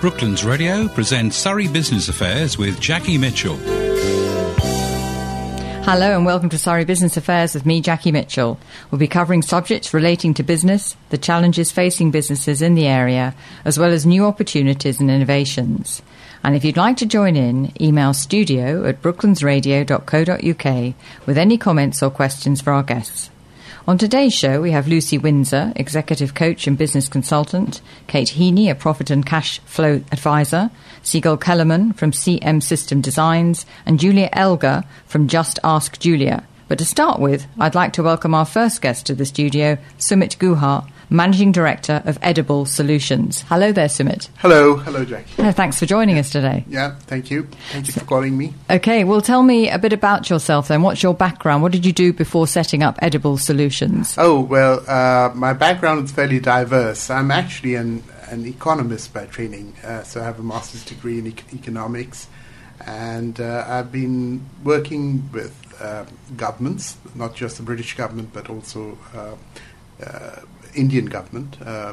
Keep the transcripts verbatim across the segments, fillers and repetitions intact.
Brooklands Radio presents Surrey Business Affairs with Jackie Mitchell. Hello and welcome to Surrey Business Affairs with me, Jackie Mitchell. We'll be covering subjects relating to business, the challenges facing businesses in the area, as well as new opportunities and innovations. And if you'd like to join in, email studio at brooklandsradio dot co dot uk with any comments or questions for our guests. On today's show, we have Lucy Windsor, Executive Coach and Business Consultant, Kate Heaney, a Profit and Cash Flow Advisor, Sigal Kellerman from C M System Designs, and Julia Elgar from Just Ask Julia. But to start with, I'd like to welcome our first guest to the studio, Sumit Guha, Managing Director of Edible Solutions. Hello there, Sumit. Hello. Hello, Jackie. Uh, thanks for joining us today. Yeah, thank you. Thank you for calling me. Okay, well, tell me a bit about yourself then. What's your background? What did you do before setting up Edible Solutions? Oh, well, uh, my background is fairly diverse. I'm actually an, an economist by training, uh, so I have a master's degree in e- economics, and uh, I've been working with uh, governments, not just the British government, but also uh, uh, Indian government uh,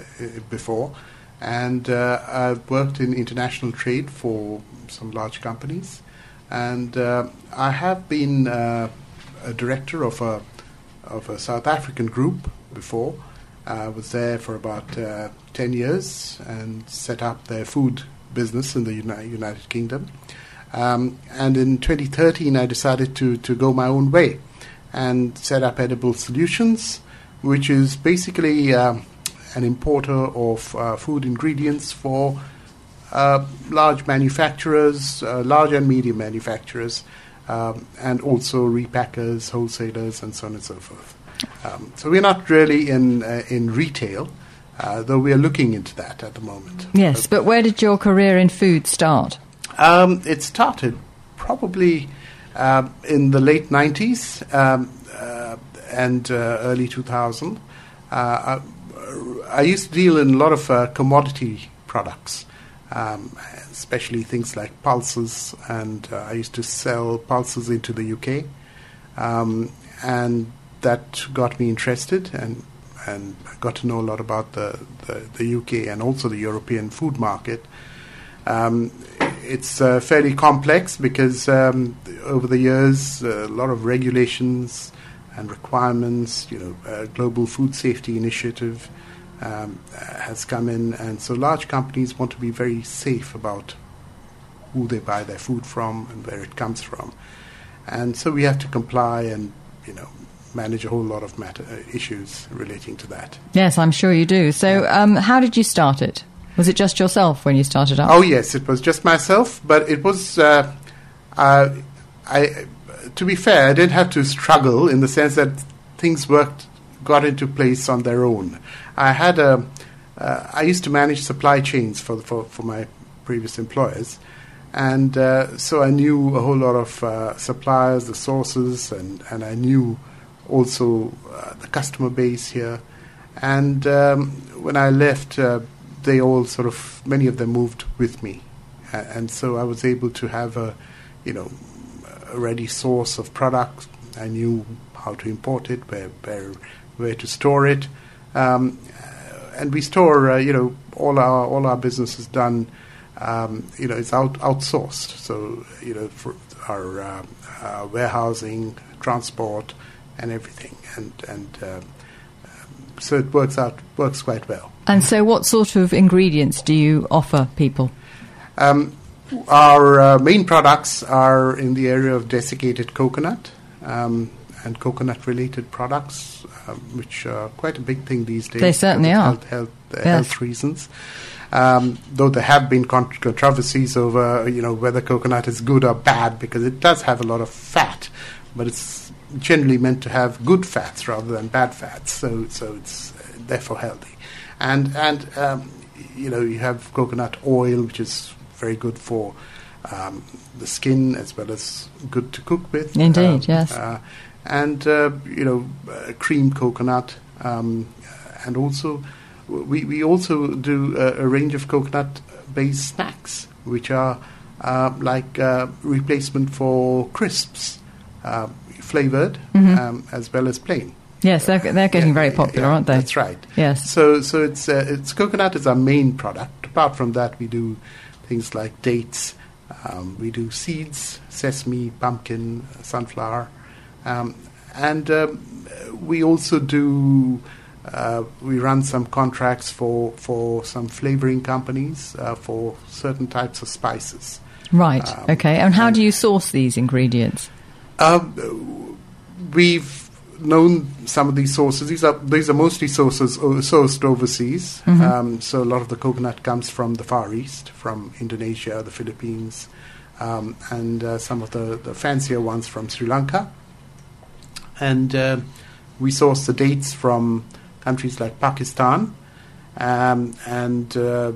before, and uh, I've worked in international trade for some large companies, and uh, I have been uh, a director of a of a South African group before. I was there for about uh, ten years and set up their food business in the Uni- United Kingdom. Um, and in twenty thirteen, I decided to to go my own way and set up Edible Solutions, which is basically um, an importer of uh, food ingredients for uh, large manufacturers, uh, large and medium manufacturers, um, and also repackers, wholesalers, and so on and so forth. Um, so we're not really in uh, in retail, uh, though we are looking into that at the moment. Yes, but where did your career in food start? Um, it started probably uh, in the late nineties. Um, uh, and uh, early two thousand. Uh, I, I used to deal in a lot of uh, commodity products, um, especially things like pulses, and uh, I used to sell pulses into the U K, um, and that got me interested, and and I got to know a lot about the, the, the U K and also the European food market. Um, it's uh, fairly complex because um, over the years, uh, a lot of regulations and requirements, you know, uh, Global Food Safety Initiative um, has come in, and so large companies want to be very safe about who they buy their food from and where it comes from, and so we have to comply and, you know, manage a whole lot of matter uh, issues relating to that. Yes, I'm sure you do. So, um, how did you start it? Was it just yourself when you started up? Oh yes, it was just myself, but it was uh, uh, I. To be fair, I didn't have to struggle in the sense that things worked, got into place on their own. I had a, uh, I used to manage supply chains for for, for my previous employers, and uh, so I knew a whole lot of uh, suppliers, the sources, and, and I knew also uh, the customer base here. And um, when I left, uh, they all sort of, many of them moved with me, uh, and so I was able to have a, you know, a ready source of product. I knew how to import it, where where, where to store it, um, and we store. Uh, you know, all our all our business is done. Um, you know, it's out outsourced. So you know, for our, uh, our warehousing, transport, and everything, and and uh, so it works out works quite well. And so, what sort of ingredients do you offer people? Um, Our uh, main products are in the area of desiccated coconut um, and coconut-related products, uh, which are quite a big thing these days. They certainly are. Health, health, uh, yes. health reasons. Um, though there have been con- controversies over, you know, whether coconut is good or bad, because it does have a lot of fat, but it's generally meant to have good fats rather than bad fats. So, so it's uh, therefore healthy. And and um, you know, you have coconut oil, which is very good for um, the skin as well as good to cook with. Indeed, um, yes. Uh, and, uh, you know, uh, cream coconut. Um, and also, we, we also do a, a range of coconut-based snacks, which are uh, like uh, replacement for crisps, uh, flavoured mm-hmm. um, as well as plain. Yes, they're, they're getting yeah, very popular, yeah, aren't they? That's right. Yes. So so it's uh, it's coconut is our main product. apart from that, we do things like dates. Um, we do seeds, sesame, pumpkin, sunflower. Um, and um, we also do, uh, we run some contracts for, for some flavoring companies uh, for certain types of spices. Right, Um, okay. And how and- do you source these ingredients? Um, we've known some of these sources. These are these are mostly sources o- sourced overseas. Mhm. Um, so a lot of the coconut comes from the Far East, from Indonesia, the Philippines, um, and uh, some of the, the fancier ones from Sri Lanka. And uh, we source the dates from countries like Pakistan, um, and uh,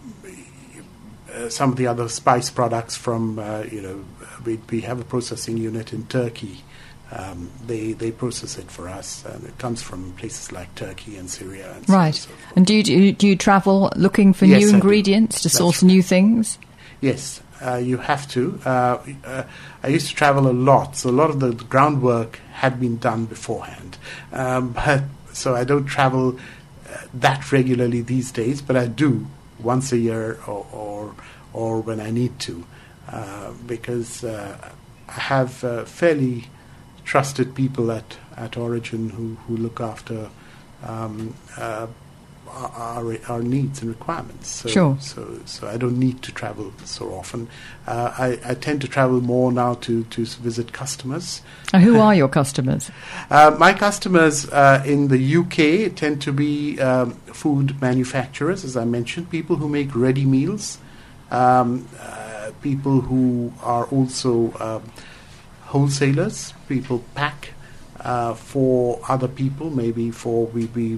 uh, some of the other spice products from uh, you know. We, we have a processing unit in Turkey. Um, they they process it for us, and it comes from places like Turkey and Syria. And so on Right. and so forth. And do you, do you, do you travel looking for Yes, new I do. ingredients to That's source right. new things? Yes, uh, you have to. Uh, uh, I used to travel a lot, so a lot of the groundwork had been done beforehand. Um, but so I don't travel uh, that regularly these days, but I do once a year or or, or when I need to, uh, because uh, I have uh, fairly trusted people at, at Origin who, who look after um, uh, our, our needs and requirements. So, Sure. So, so I don't need to travel so often. Uh, I, I tend to travel more now to, to visit customers. And who are your customers? Uh, my customers uh, in the U K tend to be um, food manufacturers, as I mentioned, people who make ready meals, um, uh, people who are also um, wholesalers, people pack uh, for other people, maybe for we, we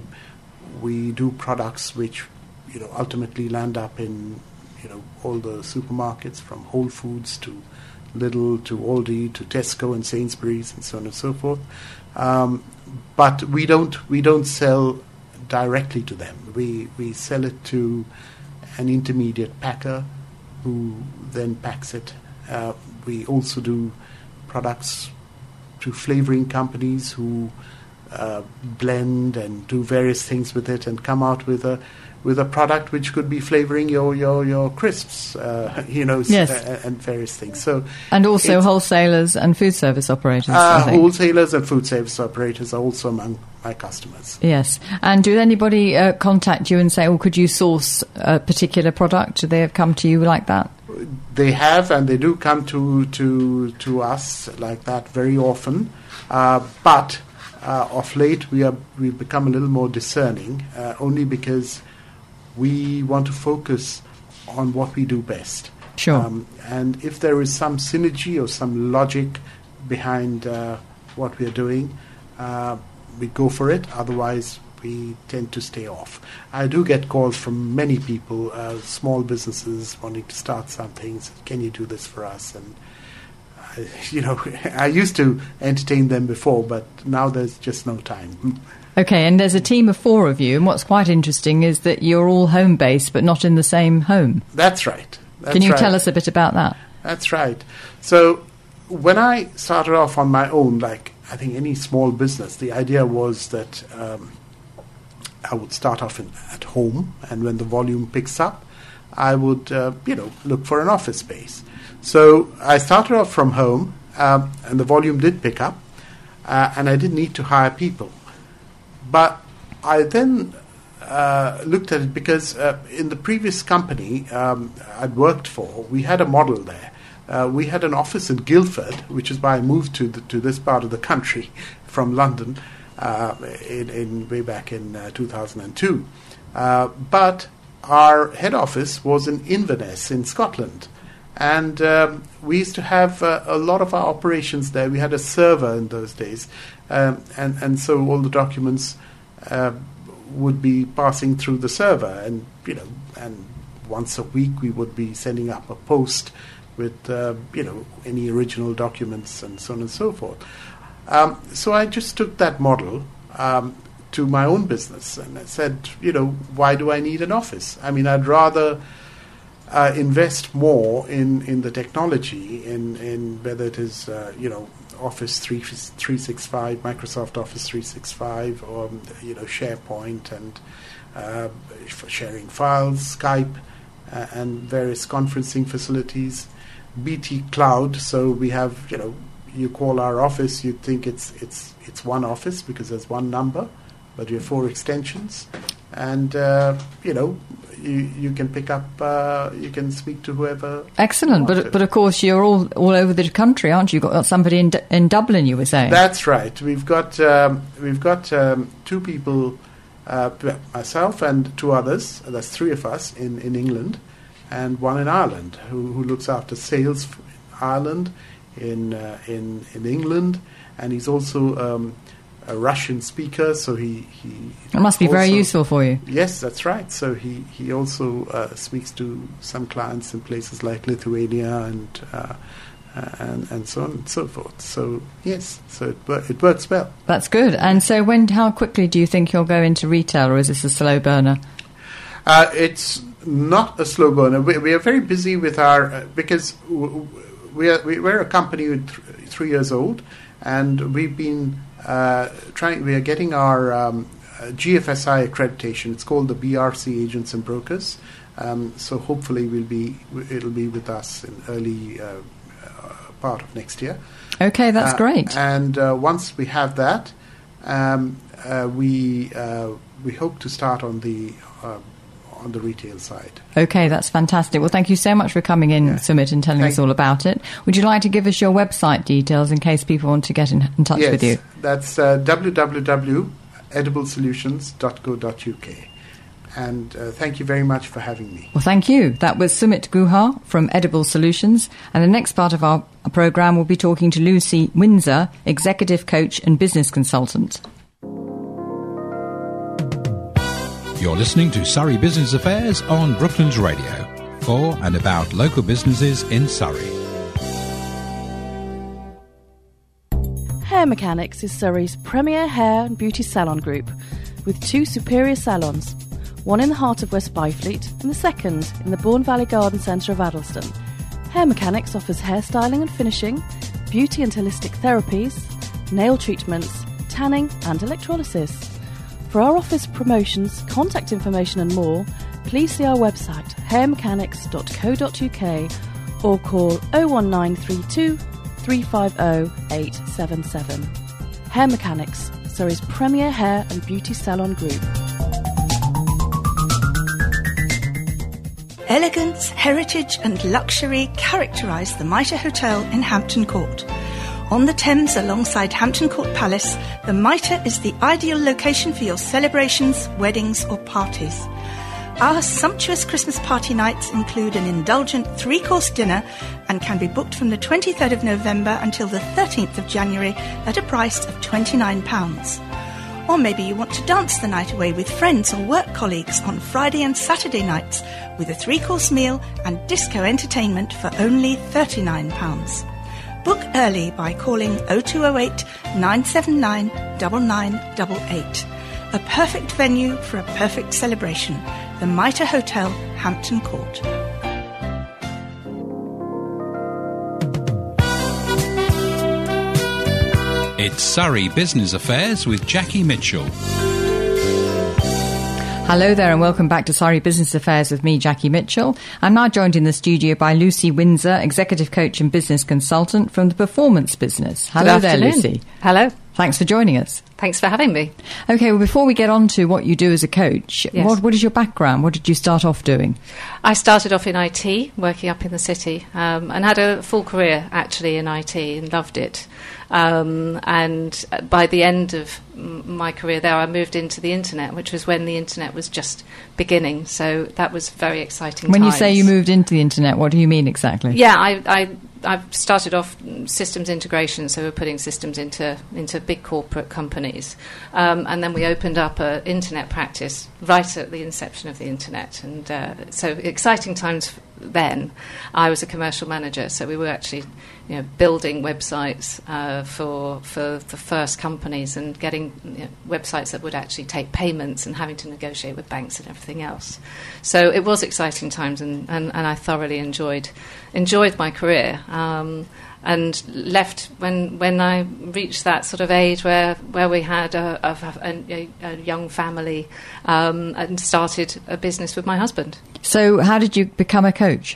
we do products which you know ultimately land up in you know all the supermarkets, from Whole Foods to Lidl to Aldi to Tesco and Sainsbury's and so on and so forth. Um, but we don't we don't sell directly to them. We we sell it to an intermediate packer who then packs it. Uh, we also do products to flavoring companies who uh, blend and do various things with it and come out with a with a product which could be flavoring your your, your crisps, uh, you know, s- Yes. uh, and various things. So And also it's- wholesalers and food service operators, I uh, think. wholesalers and food service operators are also among my customers. Yes. And do anybody uh, contact you and say, oh, could you source a particular product? Do they have come to you like that? They have, and they do come to to to us like that very often. Uh, but uh, of late, we are we've become a little more discerning, uh, only because we want to focus on what we do best. Sure. Um, and if there is some synergy or some logic behind uh, what we are doing, uh, we go for it. Otherwise, we tend to stay off. I do get calls from many people, uh, small businesses wanting to start something. So, can you do this for us? And I, you know, I used to entertain them before, but now there's just no time. Okay, and there's a team of four of you, and what's quite interesting is that you're all home-based, but not in the same home. That's right. That's Can you right. tell us a bit about that? That's right. So when I started off on my own, like I think any small business, the idea was that um, I would start off in, at home, and when the volume picks up, I would, uh, you know, look for an office space. So I started off from home, um, and the volume did pick up, uh, and I didn't need to hire people. But I then uh, looked at it because uh, in the previous company um, I'd worked for, we had a model there. Uh, we had an office in Guildford, which is why I moved to the, to this part of the country from London uh, in, in way back in uh, two thousand two. Uh, but our head office was in Inverness in Scotland. And um, we used to have uh, a lot of our operations there. We had a server in those days. Um, and, and so all the documents uh, would be passing through the server. And, you know, and once a week we would be sending up a post with, uh, you know, any original documents and so on and so forth. Um, so I just took that model um, to my own business. And I said, you know, why do I need an office? I mean, I'd rather... Uh, invest more in, in the technology, in, in whether it is uh, you know Office three sixty-five, Microsoft Office three sixty-five, or you know SharePoint and uh, for sharing files, Skype, uh, and various conferencing facilities. B T Cloud, so we have, you know, you call our office, you'd think it's it's it's one office because there's one number, but we have four extensions, and uh, you know, you you can pick up, uh, you can speak to whoever. Excellent, but but of course you're all all over the country, aren't you? You've got somebody in D- in Dublin, you were saying. That's right. We've got um, we've got um, two people, uh, myself and two others. That's three of us in, in England, and one in Ireland who, who looks after sales in Ireland, in uh, in in England, and he's also um, a Russian speaker, so he he. It must be very useful for you. Yes, that's right. So he he also uh, speaks to some clients in places like Lithuania and uh, and and so on and so forth. So yes, so it wor- it works well. That's good. And so when how quickly do you think you'll go into retail, or is this a slow burner? Uh, it's not a slow burner. We, we are very busy with our uh, because w- we are we, we're a company with th- three years old, and we've been uh, trying. We are getting our um, uh, G F S I accreditation. It's called the B R C Agents and Brokers. Um, so hopefully we'll be it'll be with us in early uh, uh, part of next year. Okay, that's uh, great. And uh, once we have that, um, uh, we uh, we hope to start on the uh, on the retail side. Okay, that's fantastic. Well, thank you so much for coming in, yeah. Sumit, and telling thank us all about it. Would you like to give us your website details in case people want to get in, in touch yes, with you? That's uh, w w w dot edible solutions dot co dot u k. And uh, thank you very much for having me. Well, thank you. That was Sumit Guha from Edible Solutions. And the next part of our programme will be talking to Lucy Windsor, Executive Coach and Business Consultant. You're listening to Surrey Business Affairs on Brooklands Radio, for and about local businesses in Surrey. Hair Mechanics is Surrey's premier hair and beauty salon group, with two superior salons, one in the heart of West Byfleet and the second in the Bourne Valley Garden Centre of Addlestone. Hair Mechanics offers hairstyling and finishing, beauty and holistic therapies, nail treatments, tanning and electrolysis. For our office promotions, contact information and more, please see our website hair mechanics dot co dot u k or call oh one nine three two, three five oh, eight seven seven. Hair Mechanics, Surrey's premier hair and beauty salon group. Elegance, heritage and luxury characterise the Mitre Hotel in Hampton Court. On the Thames alongside Hampton Court Palace, the Mitre is the ideal location for your celebrations, weddings or parties. Our sumptuous Christmas party nights include an indulgent three-course dinner and can be booked from the twenty-third of November until the thirteenth of January at a price of twenty-nine pounds. Or maybe you want to dance the night away with friends or work colleagues on Friday and Saturday nights with a three-course meal and disco entertainment for only thirty-nine pounds. Book early by calling oh two oh eight, nine seven nine, nine nine eight eight. A perfect venue for a perfect celebration. The Mitre Hotel, Hampton Court. It's Surrey Business Affairs with Jackie Mitchell. Hello there and welcome back to Surrey Business Affairs with me, Jackie Mitchell. I'm now joined in the studio by Lucy Windsor, Executive Coach and Business Consultant from the Performance Business. Hello there, Lucy. Hello. Thanks for joining us. Thanks for having me. Okay, well, before we get on to what you do as a coach, yes. what, what is your background? What did you start off doing? I started off in I T, working up in the city, um, and had a full career, actually, in I T and loved it. Um, and by the end of my career there, I moved into the internet, which was when the internet was just beginning. So that was very exciting When times. you say you moved into the internet, what do you mean exactly? Yeah, I... I I've started off systems integration, so we're putting systems into into big corporate companies, um, and then we opened up an internet practice right at the inception of the internet, and uh, so exciting times then. I was a commercial manager, so we were actually, you know, building websites uh, for for the first companies and getting, you know, websites that would actually take payments and having to negotiate with banks and everything else. So it was exciting times, and, and, and I thoroughly enjoyed enjoyed my career. Um, and left when when I reached that sort of age where where we had a, a, a, a young family, um, and started a business with my husband. So how did you become a coach?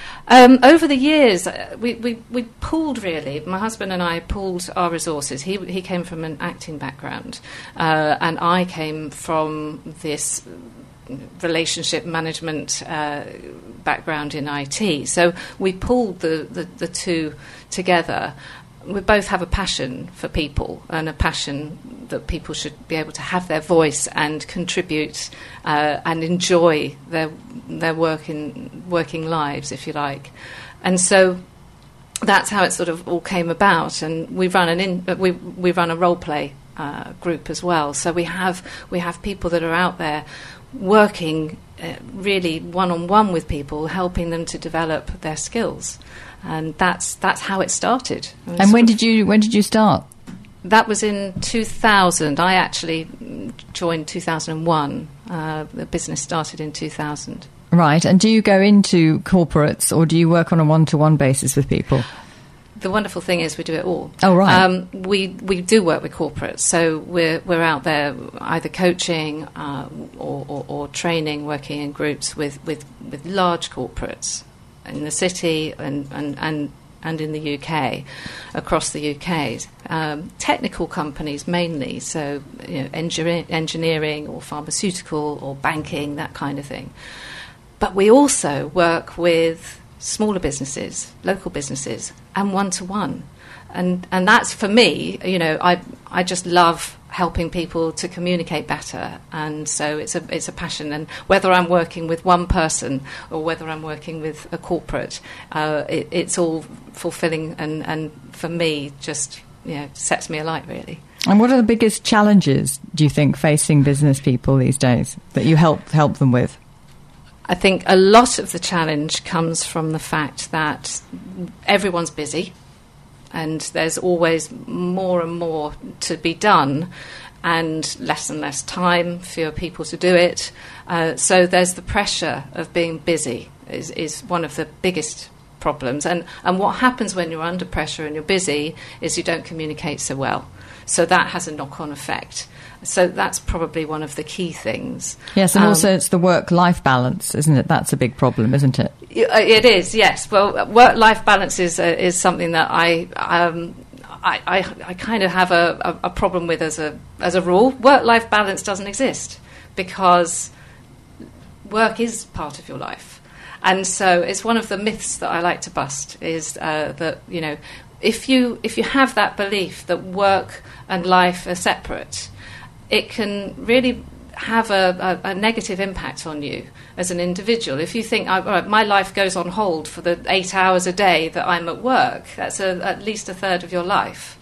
Um, over the years, uh, we, we, we pooled, really. My husband and I pooled our resources. He he came from an acting background, uh, and I came from this relationship management uh, background in I T. So we pooled the, the, the two together. We both have a passion for people and a passion that people should be able to have their voice and contribute uh, and enjoy their their working working lives, if you like. And so that's how it sort of all came about. And we run an in, we we run a role play uh, group as well. So we have we have people that are out there working uh, really one on one with people, helping them to develop their skills. And that's that's how it started. And when did you when did you start? That was in two thousand. I actually joined two thousand one. Uh, the business started in two thousand. Right. And do you go into corporates, or do you work on a one-to-one basis with people? The wonderful thing is we do it all. Oh, right. Um, we we do work with corporates, so we're we're out there either coaching uh, or, or, or training, working in groups with, with, with large corporates in the city and, and, and, and in the U K, across the U K. Um, technical companies mainly, so you know, engineer, engineering or pharmaceutical or banking, that kind of thing. But we also work with smaller businesses, local businesses, and one-to-one. And and that's, for me, you know, I I just love helping people to communicate better, and so it's a it's a passion. And whether I'm working with one person or whether I'm working with a corporate, uh, it, it's all fulfilling, and, and for me, just, you know, sets me alight, really. And what are the biggest challenges, do you think, facing business people these days that you help help them with? I think a lot of the challenge comes from the fact that everyone's busy, and there's always more and more to be done, and less and less time, fewer people to do it. Uh, so there's the pressure of being busy is, is one of the biggest problems. And, and what happens when you're under pressure and you're busy is you don't communicate so well. So that has a knock-on effect. So that's probably one of the key things. Yes, and um, also it's the work-life balance, isn't it? That's a big problem, isn't it? It is, yes. Well, work-life balance is uh, is something that I um, I, I, I kind of have a, a, a problem with as a as a rule. Work-life balance doesn't exist because work is part of your life, and so it's one of the myths that I like to bust. Is uh, that you know if you if you have that belief that work and life are separate, it can really have a, a, a negative impact on you as an individual. If you think, all right, my life goes on hold for the eight hours a day that I'm at work, that's a, at least a third of your life.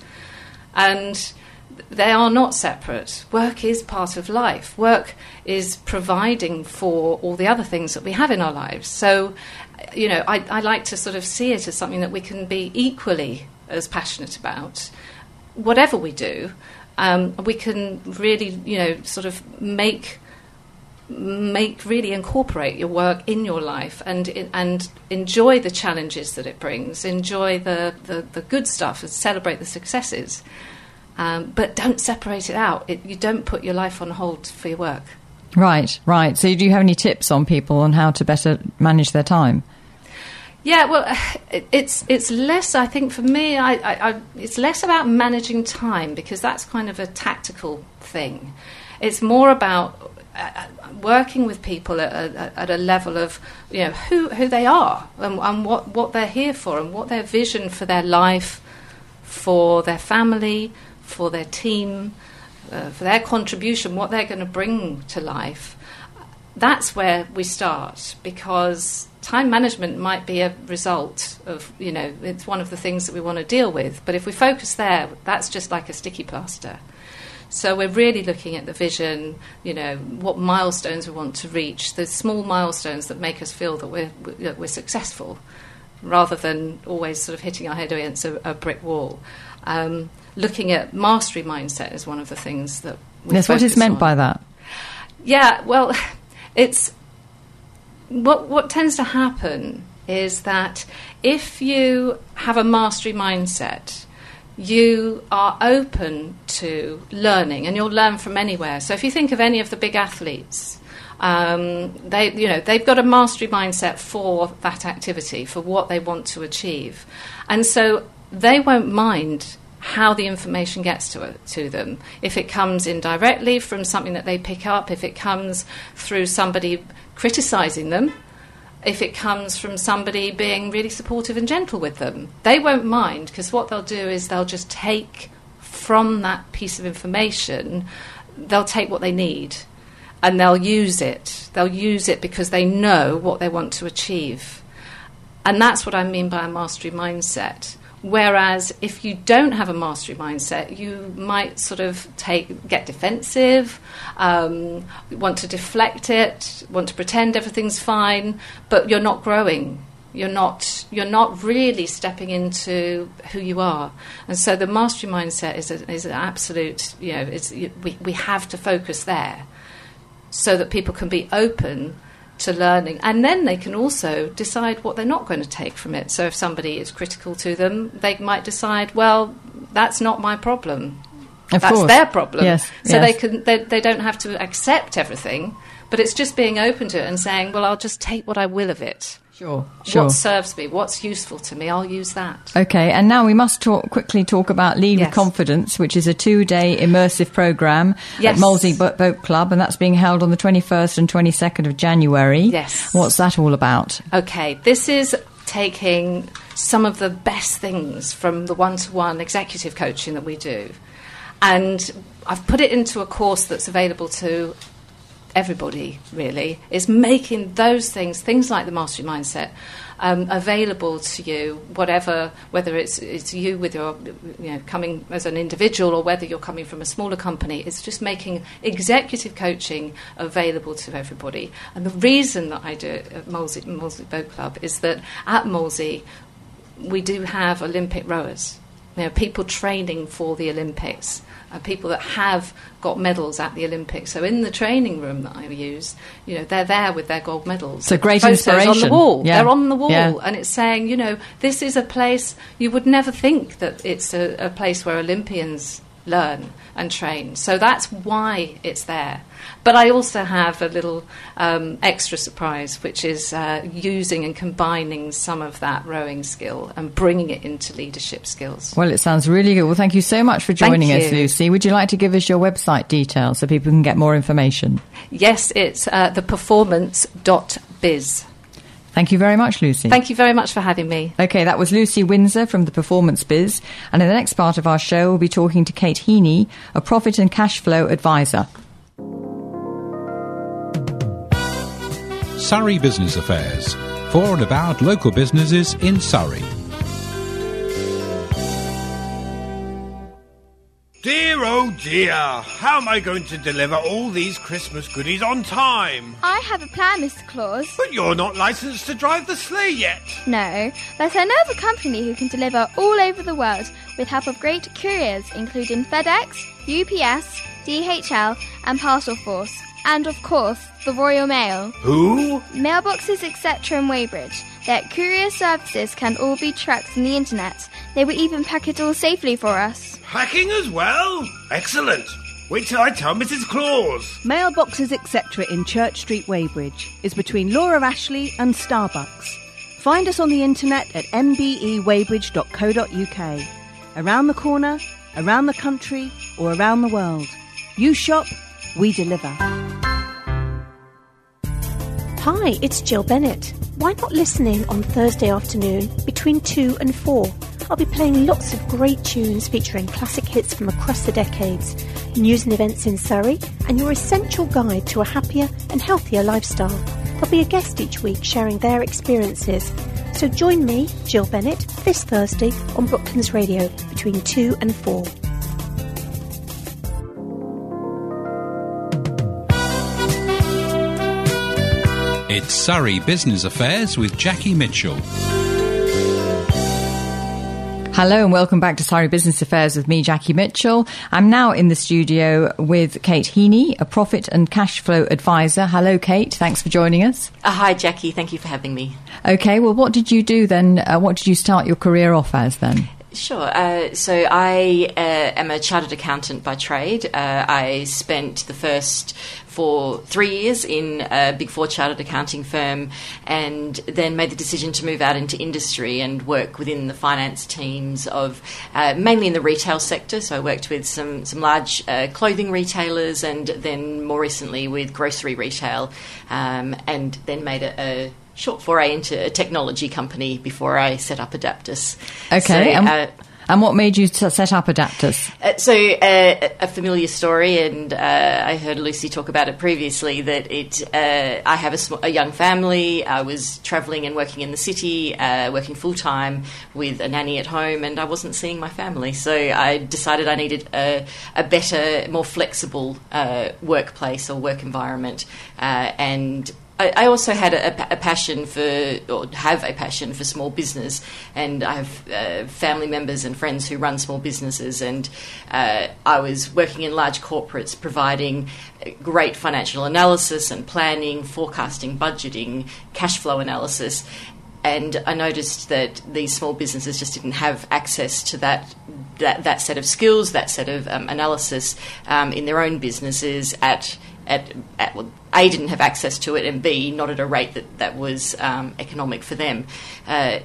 And they are not separate. Work is part of life. Work is providing for all the other things that we have in our lives. So, you know, I, I like to sort of see it as something that we can be equally as passionate about, whatever we do. Um, we can really, you know, sort of make, make really incorporate your work in your life and and enjoy the challenges that it brings, enjoy the, the, the good stuff and celebrate the successes. Um, but don't separate it out. It, you don't put your life on hold for your work. Right, right. So do you have any tips on people on how to better manage their time? Yeah, well, it, it's it's less, I think, for me, I, I, I, it's less about managing time because that's kind of a tactical thing. It's more about uh, working with people at a, at a level of, you know, who, who they are and, and what, what they're here for and what their vision for their life, for their family, for their team, uh, for their contribution, what they're going to bring to life. That's where we start, because time management might be a result of, you know, it's one of the things that we want to deal with. But if we focus there, that's just like a sticky plaster. So we're really looking at the vision, you know, what milestones we want to reach, the small milestones that make us feel that we're, that we're successful, rather than always sort of hitting our head against a, a brick wall. Um, looking at mastery mindset is one of the things that we Yes, what is meant on. by that? Yeah, well, it's what what tends to happen is that if you have a mastery mindset, you are open to learning, and you'll learn from anywhere. So if you think of any of the big athletes, um, they, you know, they've got a mastery mindset for that activity, for what they want to achieve, and so they won't mind how the information gets to it, to them. If it comes indirectly from something that they pick up, if it comes through somebody criticising them, if it comes from somebody being really supportive and gentle with them, they won't mind, because what they'll do is they'll just take from that piece of information, they'll take what they need and they'll use it. They'll use it because they know what they want to achieve. And that's what I mean by a mastery mindset. Whereas if you don't have a mastery mindset, you might sort of take get defensive, um, want to deflect it, want to pretend everything's fine, but you're not growing. You're not you're not really stepping into who you are. And so the mastery mindset is a, is an absolute, you know, it's, we we have to focus there so that people can be open to learning, and then they can also decide what they're not going to take from it. So if somebody is critical to them, they might decide, well, that's not my problem. Of that's course. their problem. Yes, so yes. they can they, they don't have to accept everything, but it's just being open to it and saying, well, I'll just take what I will of it. Sure, sure. What serves me, what's useful to me, I'll use that. Okay, and now we must talk, quickly talk about Lead Yes. with Confidence, which is a two-day immersive programme Yes. at Molesey Bo- Boat Club, and that's being held on the twenty-first and twenty-second of January. Yes. What's that all about? Okay, this is taking some of the best things from the one-to-one executive coaching that we do, and I've put it into a course that's available to everybody, really. Is making those things, things like the mastery mindset, um, available to you, whatever, whether it's it's you with your, you know, coming as an individual or whether you're coming from a smaller company. It's just making executive coaching available to everybody. And the reason that I do it at Molesey, Molesey Boat Club is that at Molesey we do have Olympic rowers, you know, people training for the Olympics. And people that have got medals at the Olympics. So in the training room that I use, you know, they're there with their gold medals. It's a great Photos inspiration. on the wall. Yeah. They're on the wall. Yeah. And it's saying, you know, this is a place, you would never think that it's a, a place where Olympians learn and train. So that's why it's there. But I also have a little um, extra surprise, which is uh, using and combining some of that rowing skill and bringing it into leadership skills. Well, it sounds really good. Well, thank you so much for joining Thank us, you. Lucy. Would you like to give us your website details so people can get more information? Yes, it's uh, the performance dot biz. Thank you very much, Lucy. Thank you very much for having me. Okay, that was Lucy Windsor from the Performance Biz. And in the next part of our show, we'll be talking to Kate Heaney, a profit and cash flow advisor. Surrey Business Affairs, for and about local businesses in Surrey. Dear, oh dear, how am I going to deliver all these Christmas goodies on time? I have a plan, Mister Claus. But you're not licensed to drive the sleigh yet. No, but I know of a company who can deliver all over the world with help of great couriers, including FedEx, U P S, D H L and Parcel Force, and of course, the Royal Mail. Who? Mailboxes, et cetera in Weybridge. Their courier services can all be tracked on the internet. They will even pack it all safely for us. Hacking as well? Excellent. Wait till I tell Missus Claus. Mailboxes, et cetera in Church Street, Weybridge is between Laura Ashley and Starbucks. Find us on the internet at m b e weybridge dot co dot u k. Around the corner, around the country, or around the world. You shop, we deliver. Hi, it's Jill Bennett. Why not listening on Thursday afternoon between two and four? I'll be playing lots of great tunes featuring classic hits from across the decades, news and events in Surrey, and your essential guide to a happier and healthier lifestyle. There'll be a guest each week sharing their experiences. So join me, Jill Bennett, this Thursday on Brooklands Radio between two and four. It's Surrey Business Affairs with Jackie Mitchell. Hello and welcome back to Surrey Business Affairs with me, Jackie Mitchell. I'm now in the studio with Kate Heaney, a profit and cash flow advisor. Hello, Kate. Thanks for joining us. Uh, hi, Jackie. Thank you for having me. Okay, well, what did you do then? Uh, what did you start your career off as then? Sure. Uh, so I uh, am a chartered accountant by trade. Uh, I spent the first for three years in a Big Four chartered accounting firm, and then made the decision to move out into industry and work within the finance teams of uh, mainly in the retail sector. So I worked with some some large uh, clothing retailers, and then more recently with grocery retail, um, and then made a, a short foray into a technology company before I set up Adaptus. Okay. So, and, uh, and what made you t- set up Adaptus? Uh, so uh, a familiar story, and uh, I heard Lucy talk about it previously, that it. Uh, I have a, sm- a young family. I was travelling and working in the city, uh, working full-time with a nanny at home, and I wasn't seeing my family. So I decided I needed a, a better, more flexible uh, workplace or work environment, uh, and I also had a, a passion for, or have a passion for small business, and I have uh, family members and friends who run small businesses, and uh, I was working in large corporates providing great financial analysis and planning, forecasting, budgeting, cash flow analysis, and I noticed that these small businesses just didn't have access to that that, that set of skills, that set of um, analysis um, in their own businesses at At, at, well, A, didn't have access to it, and B, not at a rate that, that was um, economic for them. Uh,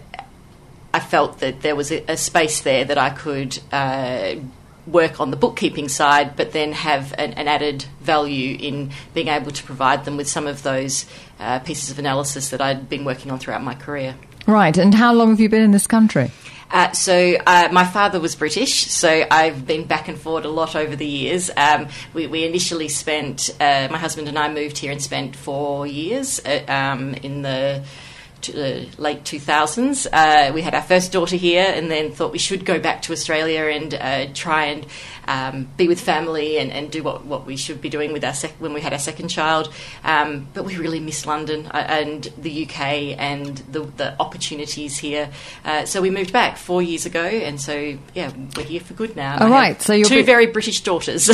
I felt that there was a, a space there that I could uh, work on the bookkeeping side, but then have an, an added value in being able to provide them with some of those uh, pieces of analysis that I'd been working on throughout my career. Right, and how long have you been in this country? Uh, so uh, my father was British, so I've been back and forth a lot over the years. Um, we, we initially spent, uh, my husband and I moved here and spent four years uh, um, in the to, uh, late two thousands. Uh, we had our first daughter here, and then thought we should go back to Australia and uh, try and um, be with family and, and do what, what we should be doing with our sec- when we had our second child. Um, but we really miss London and the U K and the, the opportunities here. Uh, so we moved back four years ago, and so, yeah, we're here for good now. Oh, right. So you're two be- very British daughters.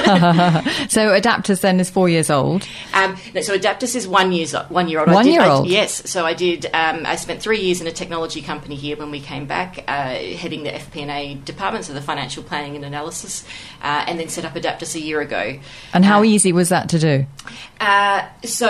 Ah. So Adaptus then is four years old? Um, no, so Adaptus is one, years, one year old. One I did, year I, old? Yes. So I did. Um, I spent three years in a technology company here when we came back, uh, heading the F P and A department, so the financial planning and analysis, uh, and then set up Adaptus a year ago. And how uh, easy was that to do? Uh, so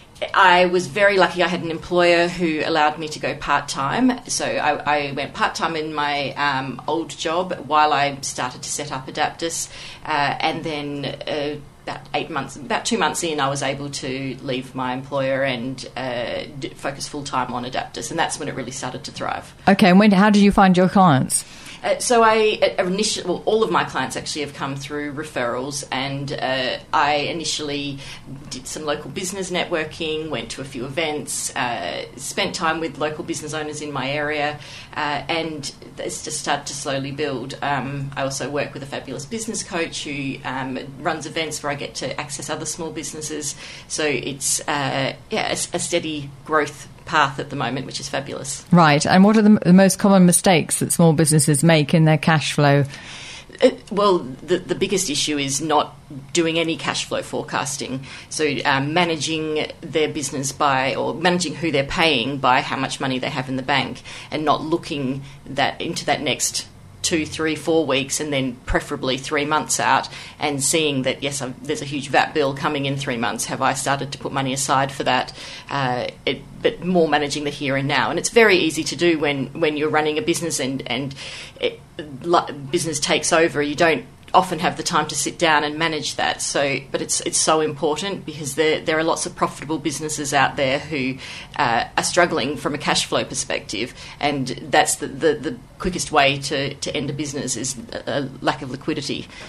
I was very lucky. I had an employer who allowed me to go part-time. So I, I went part-time in my um, old job while I started to set up Adaptus, uh, and then uh, about eight months, about two months in, I was able to leave my employer and uh, d- focus full-time on Adaptus, and that's when it really started to thrive. Okay, and when, how did you find your clients? Uh, so I uh, initially, well, all of my clients actually have come through referrals, and uh, I initially did some local business networking, went to a few events, uh, spent time with local business owners in my area, uh, and it's just started to slowly build. Um, I also work with a fabulous business coach who um, runs events where I get to access other small businesses. So it's uh, yeah, a, a steady growth path at the moment, which is fabulous. Right, and what are the, the most common mistakes that small businesses make in their cash flow? Uh, well, the, the biggest issue is not doing any cash flow forecasting. So um, managing their business by, or managing who they're paying by how much money they have in the bank, and not looking that into that next two, three, four weeks, and then preferably three months out, and seeing that, yes, I'm, there's a huge V A T bill coming in three months. Have I started to put money aside for that? Uh, it, but more managing the here and now. And it's very easy to do when, when you're running a business and, and it, business takes over. You don't often have the time to sit down and manage that. So, but it's it's so important, because there there are lots of profitable businesses out there who uh, are struggling from a cash flow perspective, and that's the, the, the quickest way to, to end a business is a lack of liquidity.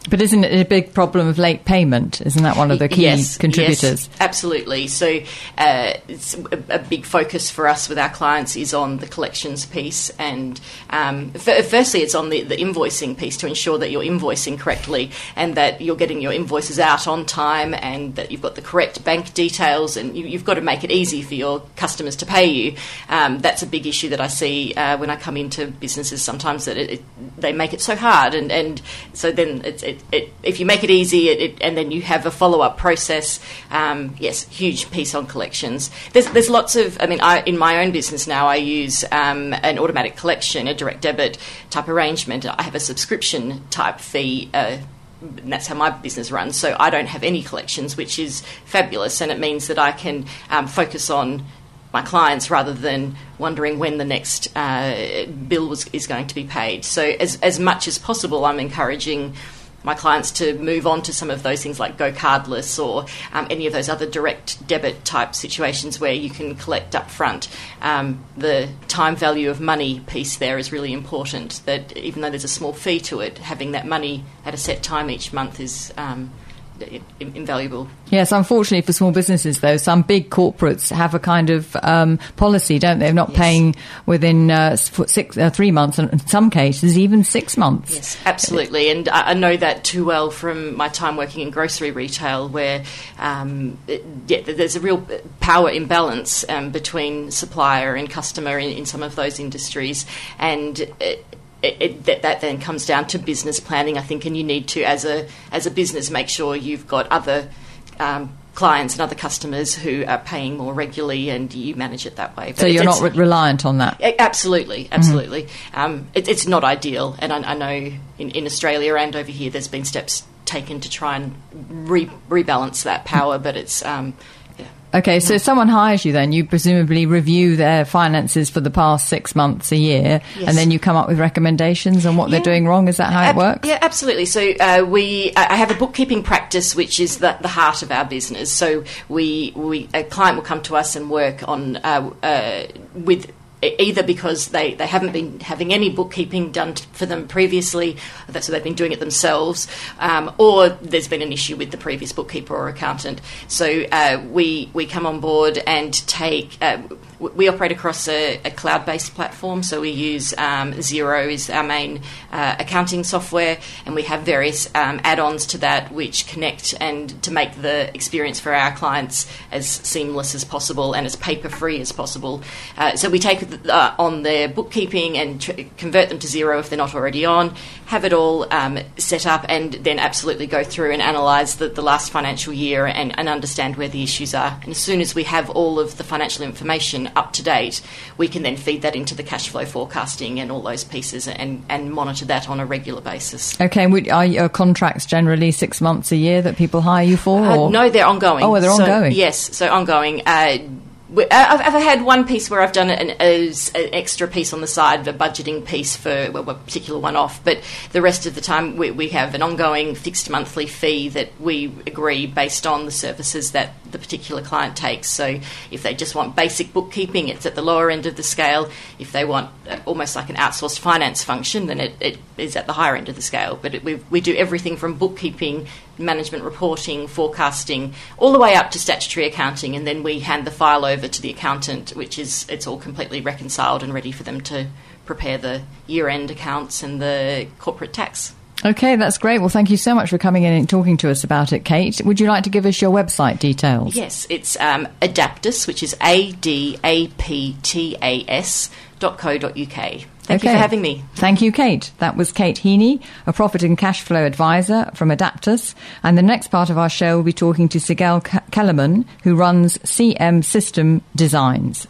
But isn't it a big problem of late payment? Isn't that one of the key yes, contributors? Yes, absolutely. So uh, it's a, a big focus for us with our clients is on the collections piece. And um, f- firstly, it's on the, the invoicing piece to ensure that you're invoicing correctly and that you're getting your invoices out on time and that you've got the correct bank details, and you, you've got to make it easy for your customers to pay you. Um, that's a big issue that I see uh, when I come into businesses sometimes, that it, it, they make it so hard. And, and so then it's It, it, if you make it easy it, it, and then you have a follow-up process, um, yes, huge piece on collections. There's, there's lots of, I mean, I, in my own business now I use um, an automatic collection, a direct debit type arrangement. I have a subscription type fee, uh, and that's how my business runs. So I don't have any collections, which is fabulous, and it means that I can um, focus on my clients rather than wondering when the next uh, bill was, is going to be paid. So as as much as possible, I'm encouraging my clients to move on to some of those things like Go Cardless or um, any of those other direct debit type situations where you can collect up front. Um, the time value of money piece there is really important, that even though there's a small fee to it, having that money at a set time each month is um, invaluable. Yes, unfortunately for small businesses, though, some big corporates have a kind of um, policy, don't they, of not yes. paying within uh, six, uh, three months, and in some cases even six months. Yes, absolutely. And I, I know that too well from my time working in grocery retail, where um, it, yeah, there's a real power imbalance um, between supplier and customer in, in some of those industries, and it, It, it, that, that then comes down to business planning, I think, and you need to, as a as a business, make sure you've got other um, clients and other customers who are paying more regularly, and you manage it that way. But so it, you're not re- reliant on that? Absolutely, absolutely. Mm-hmm. Um, it, it's not ideal, and I, I know in, in Australia and over here there's been steps taken to try and re- rebalance that power, but it's... Um, Okay, so if someone hires you then, you presumably review their finances for the past six months, a year, yes. and then you come up with recommendations on what yeah. they're doing wrong. Is that how Ab- it works? Yeah, absolutely. So uh, we, I have a bookkeeping practice, which is the, the heart of our business. So we, we, a client will come to us and work on uh, uh, with. Either because they, they haven't been having any bookkeeping done t- for them previously, so they've been doing it themselves, um, or there's been an issue with the previous bookkeeper or accountant. So uh, we we come on board and take... Uh, we operate across a, a cloud-based platform, so we use um, Xero is our main uh, accounting software, and we have various um, add-ons to that which connect and to make the experience for our clients as seamless as possible and as paper-free as possible. Uh, so we take uh, on their bookkeeping and tr- convert them to Xero if they're not already on, have it all um, set up, and then absolutely go through and analyse the, the last financial year and, and understand where the issues are. And as soon as we have all of the financial information up to date, we can then feed that into the cash flow forecasting and all those pieces and, and monitor that on a regular basis. Okay, and are your contracts generally six months, a year that people hire you for? Uh, or? No, they're ongoing. Oh, they're so, ongoing? Yes, so ongoing. Uh, I've, I've had one piece where I've done an, an extra piece on the side, a budgeting piece for well, a particular one-off, but the rest of the time we, we have an ongoing fixed monthly fee that we agree based on the services that the particular client takes. So if they just want basic bookkeeping, it's at the lower end of the scale. If they want uh, almost like an outsourced finance function, then it, it is at the higher end of the scale. But it, we, we do everything from bookkeeping, management reporting, forecasting, all the way up to statutory accounting, and then we hand the file over to the accountant, which is it's all completely reconciled and ready for them to prepare the year-end accounts and the corporate tax. Okay, that's great. Well, thank you so much for coming in and talking to us about it, Kate. Would you like to give us your website details? Yes, it's um, Adaptas, which is A D A P T A S dot co dot uk. Thank okay. you for having me. Thank you, Kate. That was Kate Heaney, a profit and cash flow advisor from Adaptas. And the next part of our show will be talking to Sigel Kellerman, who runs C M System Designs.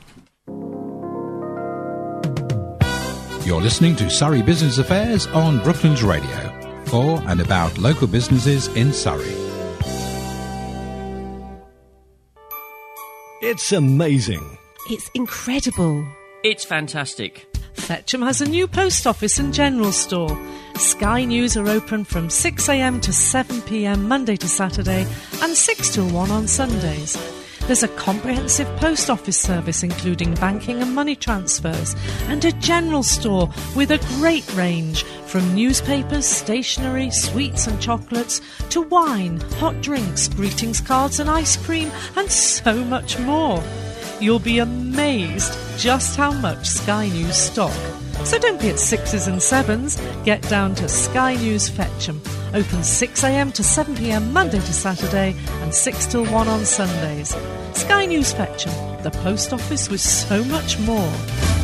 You're listening to Surrey Business Affairs on Brooklands Radio, for and about local businesses in Surrey. It's amazing. It's incredible. It's fantastic. Fetcham has a new post office and general store. Sky News are open from six a.m. to seven p.m. Monday to Saturday and six till one on Sundays. There's a comprehensive post office service including banking and money transfers, and a general store with a great range From newspapers, stationery, sweets and chocolates, to wine, hot drinks, greetings cards and ice cream, and so much more. You'll be amazed just how much Sky News stock. So don't be at sixes and sevens, get down to Sky News Fetcham. Open six a.m. to seven p.m. Monday to Saturday and six till one on Sundays. Sky News Fetcham, the post office with so much more.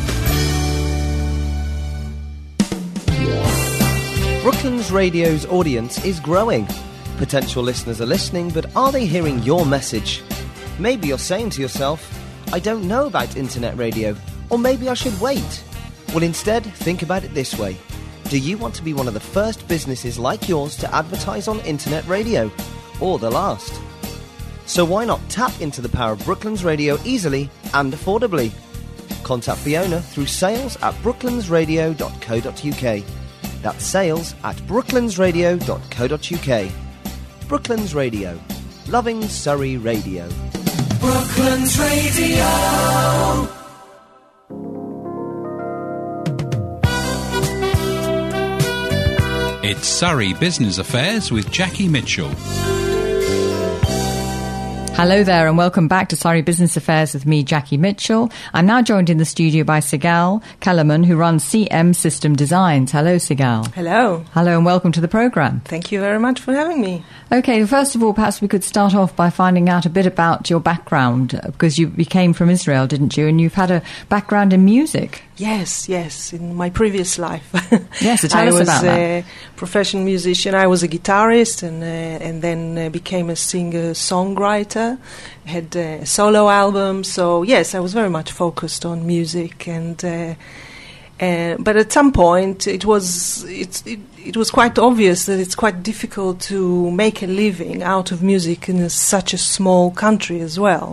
Brooklands Radio's audience is growing. Potential listeners are listening, but are they hearing your message? Maybe you're saying to yourself, I don't know about internet radio, or maybe I should wait. Well, instead, think about it this way. Do you want to be one of the first businesses like yours to advertise on internet radio? Or the last? So why not tap into the power of Brooklands Radio easily and affordably? Contact Fiona through sales at brooklandsradio dot co dot uk. That's sales at brooklandsradio dot co dot uk. Brooklands Radio. Loving Surrey Radio. Brooklands Radio. It's Surrey Business Affairs with Jackie Mitchell. Hello there and welcome back to Surrey Business Affairs with me, Jackie Mitchell. I'm now joined in the studio by Sigal Kellerman, who runs C M System Designs. Hello, Sigal. Hello. Hello and welcome to the programme. Thank you very much for having me. Okay, first of all, perhaps we could start off by finding out a bit about your background, because you, you came from Israel, didn't you? And you've had a background in music. Yes, yes, in my previous life. Yes, so tell us about that. I was a professional musician. I was a guitarist and uh, and then uh, became a singer-songwriter, had a solo album. So, yes, I was very much focused on music. and. Uh, uh, but at some point, it was it's, it, it was quite obvious that it's quite difficult to make a living out of music in a, such a small country as well.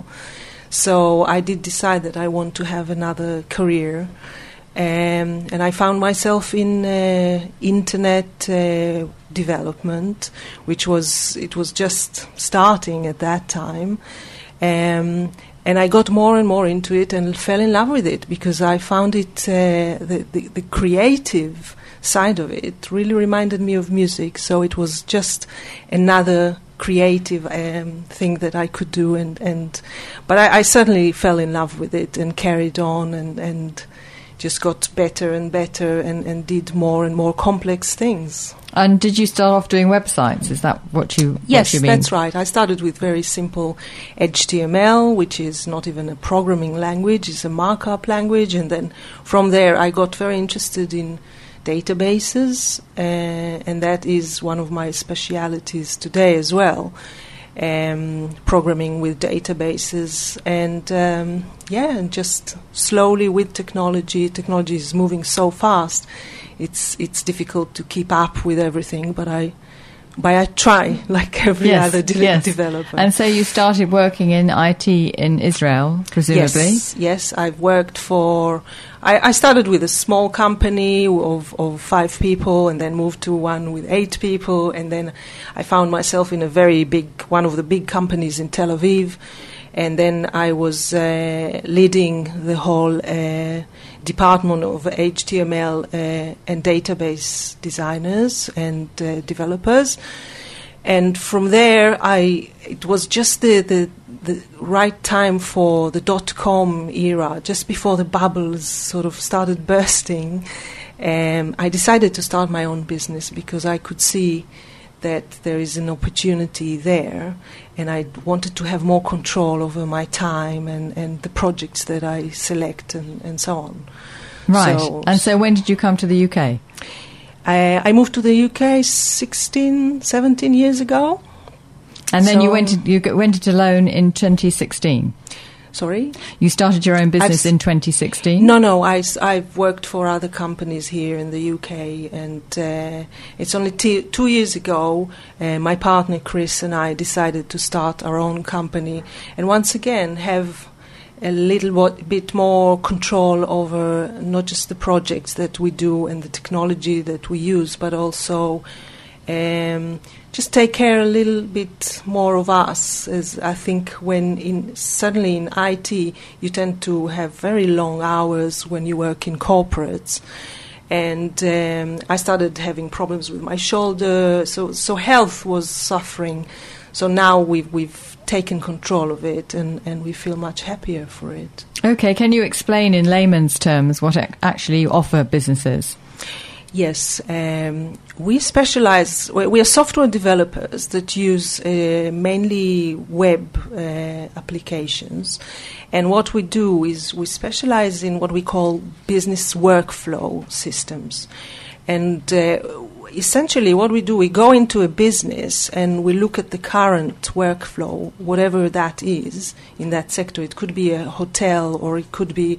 So I did decide that I want to have another career, um, and I found myself in uh, internet uh, development, which was it was just starting at that time, um, and I got more and more into it and fell in love with it because I found it uh, the, the the creative side of it really reminded me of music. So it was just another creative um, thing that I could do, and, and but I, I certainly fell in love with it and carried on and, and just got better and better and, and did more and more complex things. And did you start off doing websites? Is that what you Yes, what you mean? That's right. I started with very simple H T M L, which is not even a programming language, it's a markup language, and then from there I got very interested in databases, uh, and that is one of my specialities today as well, um, programming with databases. And um, yeah, and just slowly with technology, technology is moving so fast, it's it's difficult to keep up with everything, but I but I try like every yes, other de- yes. developer. And so you started working in I T in Israel, presumably? Yes, yes, I've worked for... I, I started with a small company of, of five people and then moved to one with eight people, and then I found myself in a very big, one of the big companies in Tel Aviv, and then I was uh, leading the whole uh, department of H T M L uh, and database designers and uh, developers. And from there, I it was just the, the, the right time for the dot-com era, just before the bubbles sort of started bursting. Um, I decided to start my own business because I could see that there is an opportunity there, and I wanted to have more control over my time and, and the projects that I select and, and so on. Right. So, and so when did you come to the U K? I, I moved to the U K sixteen, seventeen years ago. And then so you went to, you go- went it alone in twenty sixteen? Sorry? You started your own business I've in twenty sixteen? No, no. I, I've worked for other companies here in the U K, and uh, it's only t- two years ago uh, my partner Chris and I decided to start our own company, and once again have a little what, bit more control over not just the projects that we do and the technology that we use, but also um, just take care a little bit more of us. As I think when in suddenly in I T you tend to have very long hours when you work in corporates, And um, I started having problems with my shoulder, so so health was suffering. So now we've we've taken control of it, and, and we feel much happier for it. Okay, can you explain in layman's terms what ac- actually you offer businesses? Yes, um, we specialize, we are software developers that use uh, mainly web uh, applications. And what we do is we specialize in what we call business workflow systems. And uh, essentially what we do, we go into a business and we look at the current workflow, whatever that is in that sector. It could be a hotel, or it could be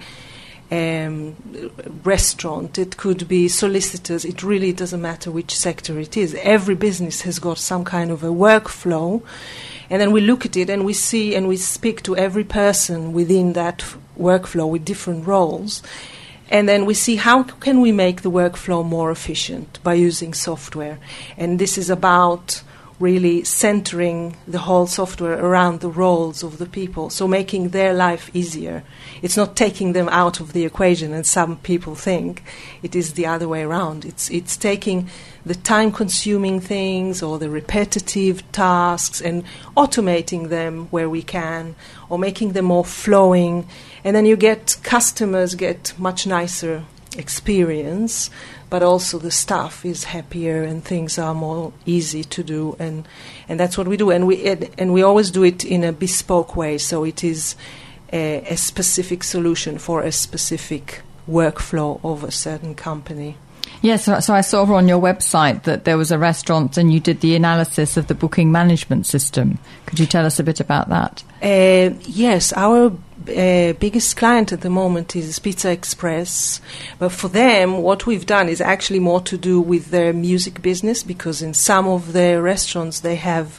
Um, restaurant, it could be solicitors. It really doesn't matter which sector it is. Every business has got some kind of a workflow, and then we look at it and we see and we speak to every person within that f- workflow with different roles, and then we see how can we make the workflow more efficient by using software. And this is about really centering the whole software around the roles of the people, so making their life easier. It's not taking them out of the equation, and some people think it is the other way around. It's it's taking the time-consuming things or the repetitive tasks and automating them where we can, or making them more flowing, and then you get customers get much nicer experience, but also the staff is happier and things are more easy to do, and and that's what we do. And we and, and we always do it in a bespoke way, so it is a, a specific solution for a specific workflow of a certain company. Yes, so, so I saw on your website that there was a restaurant and you did the analysis of the booking management system. Could you tell us a bit about that? Uh, yes, our uh, biggest client at the moment is Pizza Express. But for them, what we've done is actually more to do with their music business, because in some of their restaurants they have,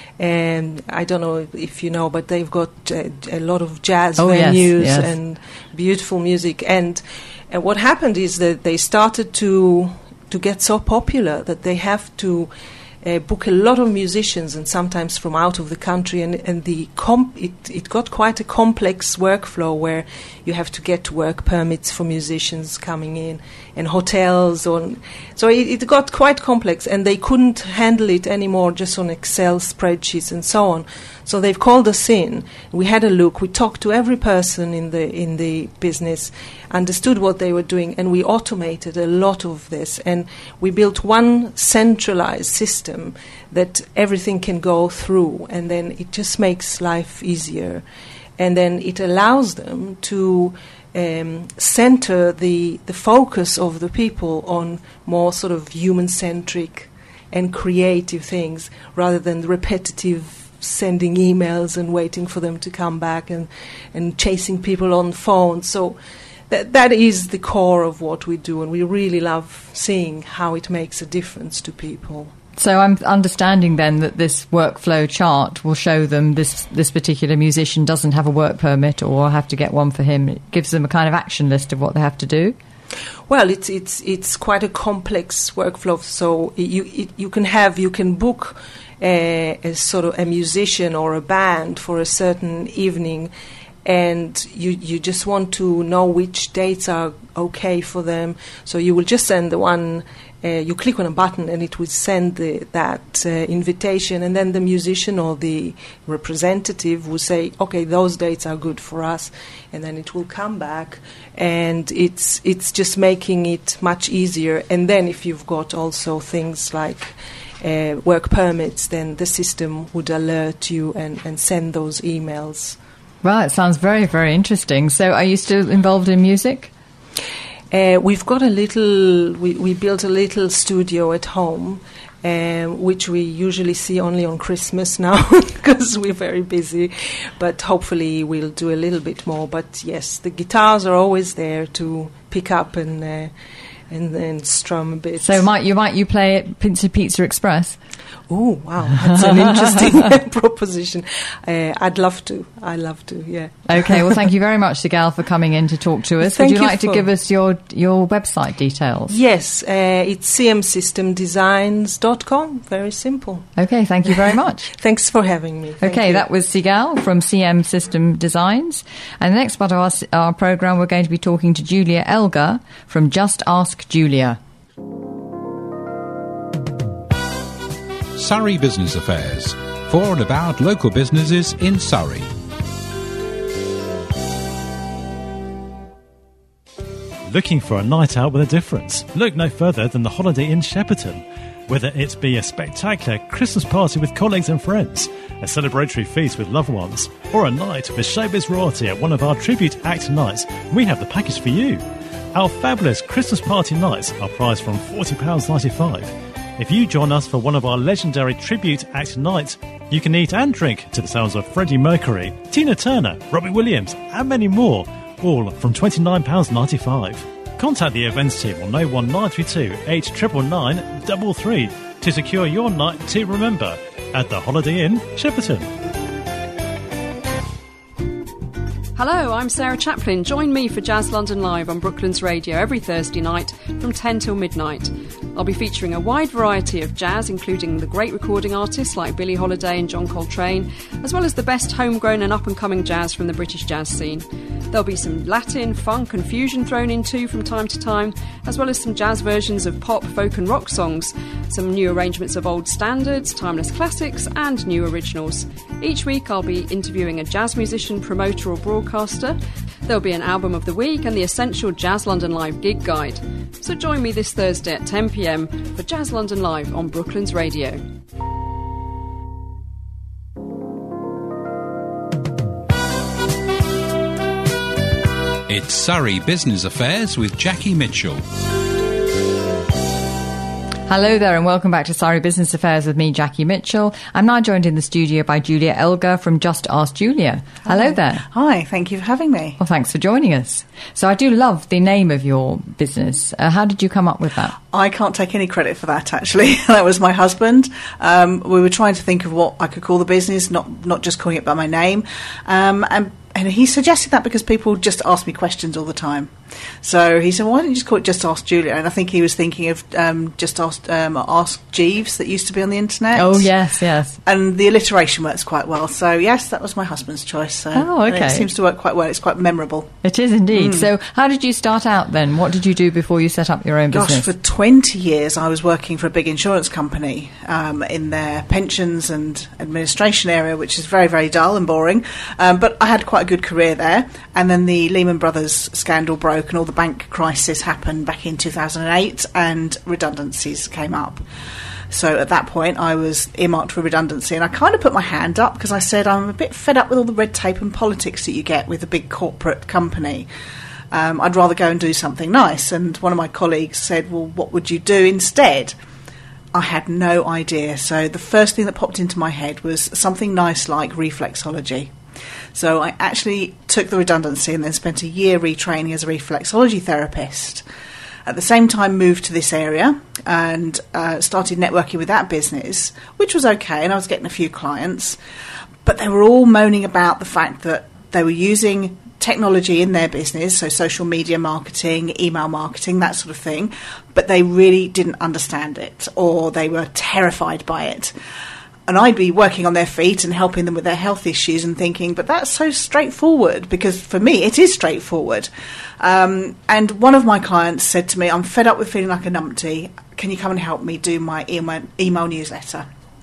um, I don't know if you know, but they've got uh, a lot of jazz oh, venues yes, yes. and beautiful music. And And what happened is that they started to to get so popular that they have to uh, book a lot of musicians, and sometimes from out of the country. And, and the comp- it, it got quite a complex workflow where you have to get work permits for musicians coming in, and hotels. On, so it, it got quite complex, and they couldn't handle it anymore just on Excel spreadsheets and so on. So they've called us in. We had a look. We talked to every person in the in the business, understood what they were doing, and we automated a lot of this. And we built one centralized system that everything can go through, and then it just makes life easier. And then it allows them to um, center the the focus of the people on more sort of human-centric and creative things, rather than the repetitive sending emails and waiting for them to come back, and, and chasing people on phones. So that that is the core of what we do, and we really love seeing how it makes a difference to people. So I'm understanding then that this workflow chart will show them this, this particular musician doesn't have a work permit, or I'll have to get one for him. It gives them a kind of action list of what they have to do. Well, it's it's it's quite a complex workflow. So you it, you can have you can book A, a sort of a musician or a band for a certain evening, and you you just want to know which dates are okay for them. So you will just send the one. Uh, you click on a button and it will send the, that uh, invitation, and then the musician or the representative will say, okay, those dates are good for us, and then it will come back, and it's it's just making it much easier. And then if you've got also things like uh, work permits, then the system would alert you and, and send those emails. Well, it sounds very, very interesting. So are you still involved in music? Uh, we've got a little, we, we built a little studio at home, um, which we usually see only on Christmas now because we're very busy, but hopefully we'll do a little bit more. But yes, the guitars are always there to pick up and uh, and then strum a bit. So might you might you play at Pizza Pizza Express? Oh, wow, that's an interesting proposition. Uh, I'd love to. I'd love to, yeah. Okay, well, thank you very much, Sigal, for coming in to talk to us. Thank Would you, you like for to give us your your website details? Yes, uh, it's c m system designs dot com. Very simple. Okay, thank you very much. Thanks for having me. Thank okay, you. that was Sigal from C M System Designs. And the next part of our, our programme, we're going to be talking to Julia Elgar from Just Ask Ask Julia. Surrey Business Affairs, for and about local businesses in Surrey. Looking for a night out with a difference? Look no further than the Holiday Inn Shepperton. Whether it be a spectacular Christmas party with colleagues and friends, a celebratory feast with loved ones, or a night with showbiz royalty at one of our tribute act nights, we have the package for you. Our fabulous Christmas party nights are priced from forty pounds ninety-five. If you join us for one of our legendary tribute act nights, you can eat and drink to the sounds of Freddie Mercury, Tina Turner, Robbie Williams, and many more, all from twenty-nine pounds ninety-five. Contact the events team on oh one nine three two, eight nine nine nine three three to secure your night to remember at the Holiday Inn, Shepperton. Hello, I'm Sarah Chaplin. Join me for Jazz London Live on Brooklands Radio every Thursday night from ten till midnight. I'll be featuring a wide variety of jazz, including the great recording artists like Billie Holiday and John Coltrane, as well as the best homegrown and up-and-coming jazz from the British jazz scene. There'll be some Latin, funk and fusion thrown in too from time to time, as well as some jazz versions of pop, folk and rock songs, some new arrangements of old standards, timeless classics and new originals. Each week I'll be interviewing a jazz musician, promoter or broadcaster. There'll be an album of the week and the essential Jazz London Live gig guide. So join me this Thursday at ten p m for Jazz London Live on Brooklands Radio. It's Surrey Business Affairs with Jackie Mitchell. Hello there and welcome back to Surrey Business Affairs with me, Jackie Mitchell. I'm now joined in the studio by Julia Elgar from Just Ask Julia. Hello Hi. there. Hi, thank you for having me. Well, thanks for joining us. So I do love the name of your business. Uh, how did you come up with that? I can't take any credit for that, actually. That was my husband. Um, we were trying to think of what I could call the business, not not just calling it by my name. Um, and And he suggested that because people just ask me questions all the time. So he said, why don't you just call it Just Ask Julia? And I think he was thinking of um, Just Ask, um, Ask Jeeves that used to be on the internet. Oh, yes, yes. And the alliteration works quite well. So, yes, that was my husband's choice. So, oh, okay. And it seems to work quite well. It's quite memorable. It is indeed. Mm. So how did you start out then? What did you do before you set up your own Gosh, business? for twenty years I was working for a big insurance company um, in their pensions and administration area, which is very, very dull and boring. Um, but I had quite a good career there. And then the Lehman Brothers scandal broke and all the bank crisis happened back in two thousand eight and redundancies came up. So at that point I was earmarked for redundancy, and I kind of put my hand up because I said I'm a bit fed up with all the red tape and politics that you get with a big corporate company. Um, I'd rather go and do something nice. And one of my colleagues said, well, what would you do instead? I had no idea. So the first thing that popped into my head was something nice like reflexology. So I actually took the redundancy and then spent a year retraining as a reflexology therapist. At the same time moved to this area and uh, started networking with that business, which was okay, and I was getting a few clients. But they were all moaning about the fact that they were using technology in their business, so social media marketing, email marketing, that sort of thing, but they really didn't understand it, or they were terrified by it. And I'd be working on their feet and helping them with their health issues and thinking, but that's so straightforward, because for me it is straightforward. Um, and one of my clients said to me, I'm fed up with feeling like a numpty. Can you come and help me do my email, email newsletter?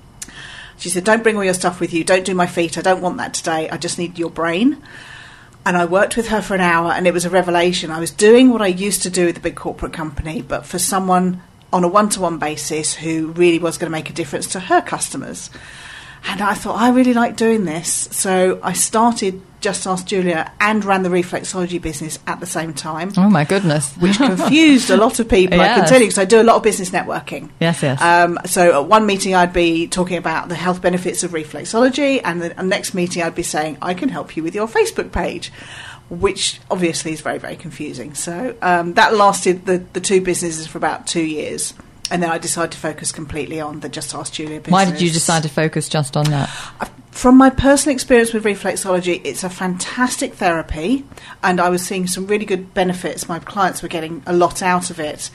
She said, don't bring all your stuff with you. Don't do my feet. I don't want that today. I just need your brain. And I worked with her for an hour, and it was a revelation. I was doing what I used to do with a big corporate company, but for someone on a one-to-one basis who really was going to make a difference to her customers. And I thought, I really like doing this. So I started Just Ask Julia and ran the reflexology business at the same time. Oh, my goodness. Which confused a lot of people, yes. I can tell you, because I do a lot of business networking. Yes, yes. Um, so at one meeting I'd be talking about the health benefits of reflexology, and the next meeting I'd be saying, I can help you with your Facebook page, which obviously is very, very confusing. So um, that lasted the, the two businesses for about two years. And then I decided to focus completely on the Just Ask Julia business. Why did you decide to focus just on that? From my personal experience with reflexology, it's a fantastic therapy, and I was seeing some really good benefits. My clients were getting a lot out of it.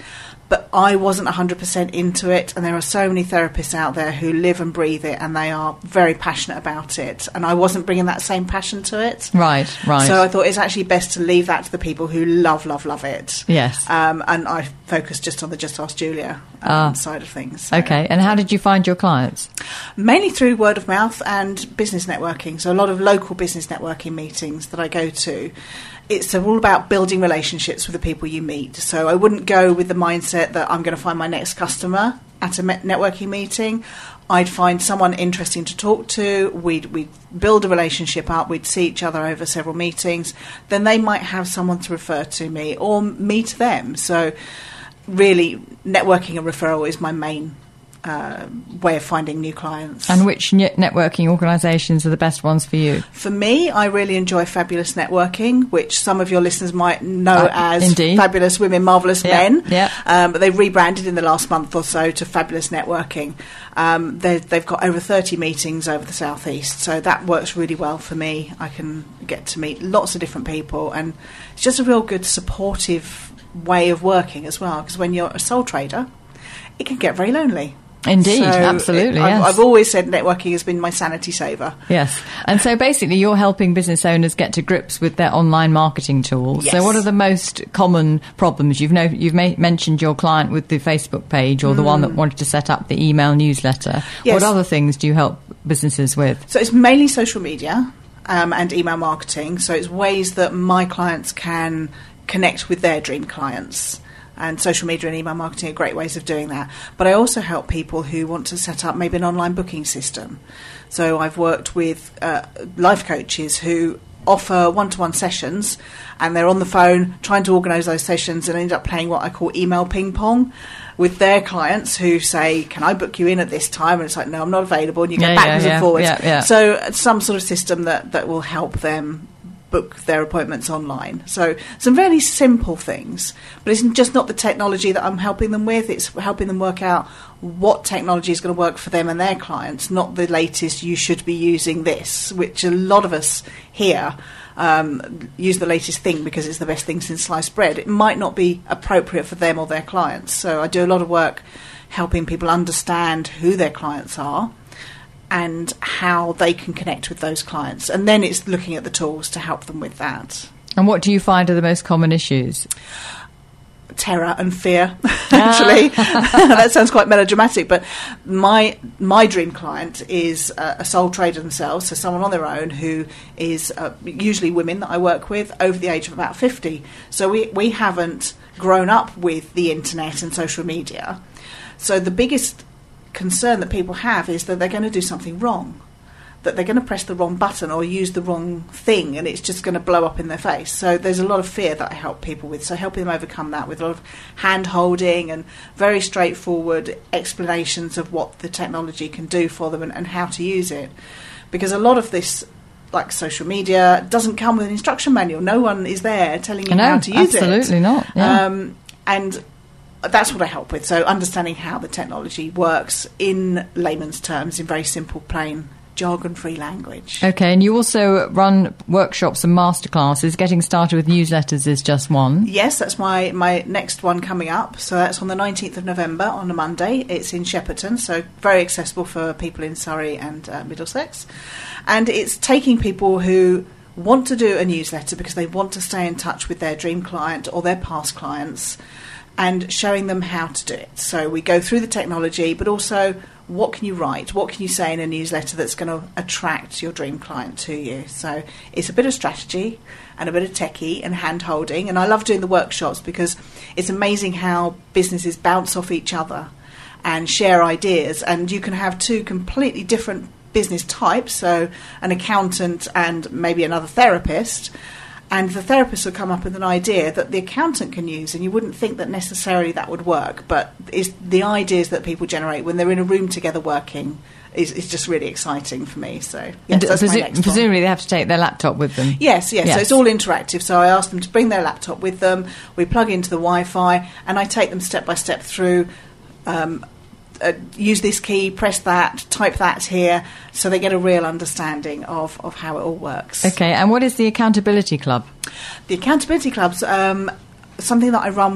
but I wasn't one hundred percent into it, and there are so many therapists out there who live and breathe it, and they are very passionate about it, and I wasn't bringing that same passion to it. Right, right. So I thought it's actually best to leave that to the people who love, love, love it. Yes. Um, and I focused just on the Just Ask Julia um, Ah. side of things. So. Okay, and how did you find your clients? Mainly through word of mouth and business networking, so a lot of local business networking meetings that I go to. It's all about building relationships with the people you meet. So I wouldn't go with the mindset that I'm going to find my next customer at a networking meeting. I'd find someone interesting to talk to. We'd, we'd build a relationship up. We'd see each other over several meetings. Then they might have someone to refer to me or me to them. So really, networking and referral is my main Uh, way of finding new clients. And which ne- networking organisations are the best ones for you? For me, I really enjoy Fabulous Networking, which some of your listeners might know Uh, as indeed. Fabulous Women, Marvellous Yeah, Men. yeah. Um, but they've rebranded in the last month or so to Fabulous Networking. Um, they- they've got over thirty meetings over the South East, so that works really well for me. I can get to meet lots of different people, and it's just a real good supportive way of working as well, because when you're a sole trader, it can get very lonely. Indeed, So absolutely, it- I've, yes. I've always said networking has been my sanity saver. Yes. And so basically you're helping business owners get to grips with their online marketing tools. Yes. So what are the most common problems? You've know, you've ma- mentioned your client with the Facebook page or the one that Mm. wanted to set up the email newsletter. Yes. What other things do you help businesses with? So it's mainly social media um, and email marketing. So it's ways that my clients can connect with their dream clients. And social media and email marketing are great ways of doing that. But I also help people who want to set up maybe an online booking system. So I've worked with uh, life coaches who offer one-to-one sessions, and they're on the phone trying to organise those sessions and end up playing what I call email ping-pong with their clients who say, can I book you in at this time? And it's like, no, I'm not available. And you go Yeah, backwards yeah, and yeah, forwards. yeah, yeah. So uh, some sort of system that, that will help them book their appointments online. So some very simple things, but it's just not the technology that I'm helping them with. It's helping them work out what technology is going to work for them and their clients, not the latest you should be using this, which a lot of us here um, use the latest thing because it's the best thing since sliced bread. It might not be appropriate for them or their clients. So I do a lot of work helping people understand who their clients are and how they can connect with those clients. And then it's looking at the tools to help them with that. And what do you find are the most common issues? Terror and fear, actually. That sounds quite melodramatic, but my my dream client is a, a sole trader themselves, so someone on their own who is uh, usually women that I work with over the age of about fifty. So we, we haven't grown up with the internet and social media. So the biggest concern that people have is that they're going to do something wrong, that they're going to press the wrong button or use the wrong thing and it's just going to blow up in their face. So there's a lot of fear that I help people with, so helping them overcome that with a lot of hand holding and very straightforward explanations of what the technology can do for them and, and how to use it, because a lot of this, like social media, doesn't come with an instruction manual. No one is there telling you No, how to use it. absolutely not, yeah. Um, and that's what I help with. So understanding how the technology works in layman's terms, in very simple, plain, jargon-free language. Okay, and you also run workshops and masterclasses. Getting started with newsletters is just one. Yes, that's my, my next one coming up. So that's on the nineteenth of November on a Monday. It's in Shepperton, so very accessible for people in Surrey and uh, Middlesex. And it's taking people who want to do a newsletter because they want to stay in touch with their dream client or their past clients, and showing them how to do it. So we go through the technology, but also what can you write? What can you say in a newsletter that's going to attract your dream client to you? So it's a bit of strategy and a bit of techie and hand-holding. And I love doing the workshops because it's amazing how businesses bounce off each other and share ideas. And you can have two completely different business types, so an accountant and maybe another therapist, and the therapist will come up with an idea that the accountant can use, and you wouldn't think that necessarily that would work, but it's the ideas that people generate when they're in a room together working is, is just really exciting for me. So yes, And that's my presu- next one. presumably they have to take their laptop with them. Yes, yes, Yes. So it's all interactive. So I ask them to bring their laptop with them. We plug into the Wi-Fi, and I take them step by step through. Um, uh, use this key, press that, type that here, so they get a real understanding of, of how it all works. Okay, and what is the Accountability Club? The Accountability Club's um, something that I run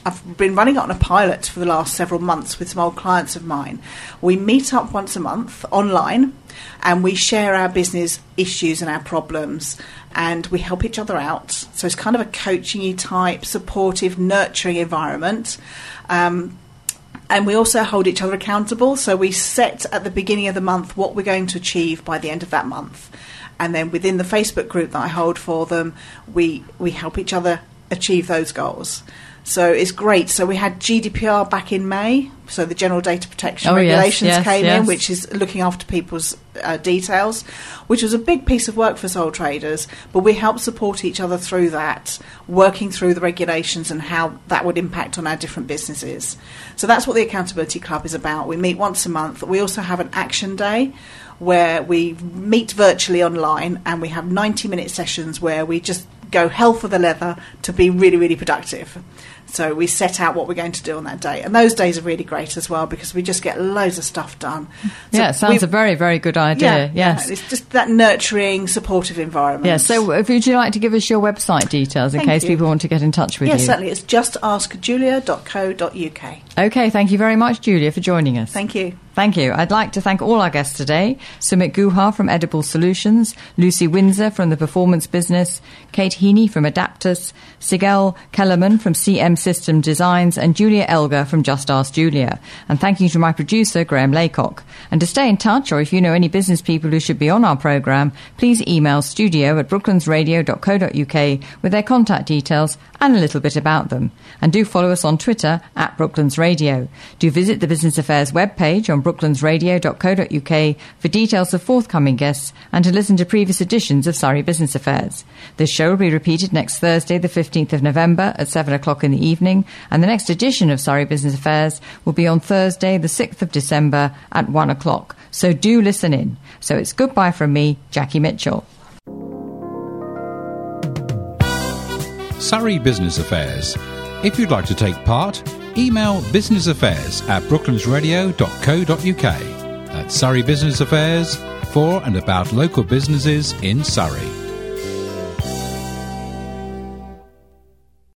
I've been running it on a pilot for the last several months with some old clients of mine. We meet up once a month online and we share our business issues and our problems and we help each other out. So it's kind of a coaching-y type, supportive, nurturing environment. Um, and we also hold each other accountable. So we set at the beginning of the month what we're going to achieve by the end of that month. And then within the Facebook group that I hold for them, we, we help each other achieve those goals. So it's great. So we had G D P R back in May, so the General Data Protection oh, Regulations yes, yes, came yes. in, which is looking after people's uh, details, which was a big piece of work for sole traders, but we helped support each other through that, working through the regulations and how that would impact on our different businesses. So that's what the Accountability Club is about. We meet once a month. We also have an action day where we meet virtually online and we have ninety minute sessions where we just go hell for the leather to be really, really productive. So we set out what we're going to do on that day. And those days are really great as well because we just get loads of stuff done. So yeah, it sounds a very, very good idea. Yeah, yes. Yeah, it's just that nurturing, supportive environment. Yeah, so if, would you like to give us your website details in Thank case you. people want to get in touch with yes, you? Yes, certainly. It's just ask julia dot co dot uk. OK, thank you very much, Julia, for joining us. Thank you. Thank you. I'd like to thank all our guests today, Sumit Guha from Edible Solutions, Lucy Windsor from the Performance Business, Kate Heaney from Adaptus, Sigel Kellerman from C M System Designs, and Julia Elgar from Just Ask Julia. And thank you to my producer, Graham Laycock. And to stay in touch, or if you know any business people who should be on our programme, please email studio at brooklandsradio dot co dot uk with their contact details and a little bit about them. And do follow us on Twitter at Brooklands Radio. Do visit the Business Affairs webpage on brooklandsradio dot co dot uk for details of forthcoming guests and to listen to previous editions of Surrey Business Affairs. This show will be repeated next Thursday, the fifteenth of November at seven o'clock in the evening, and the next edition of Surrey Business Affairs will be on Thursday, the sixth of December at one o'clock. So do listen in. So it's goodbye from me, Jackie Mitchell. Surrey Business Affairs. If you'd like to take part, email businessaffairs at brooklandsradio dot co dot uk. That's Surrey Business Affairs, for and about local businesses in Surrey.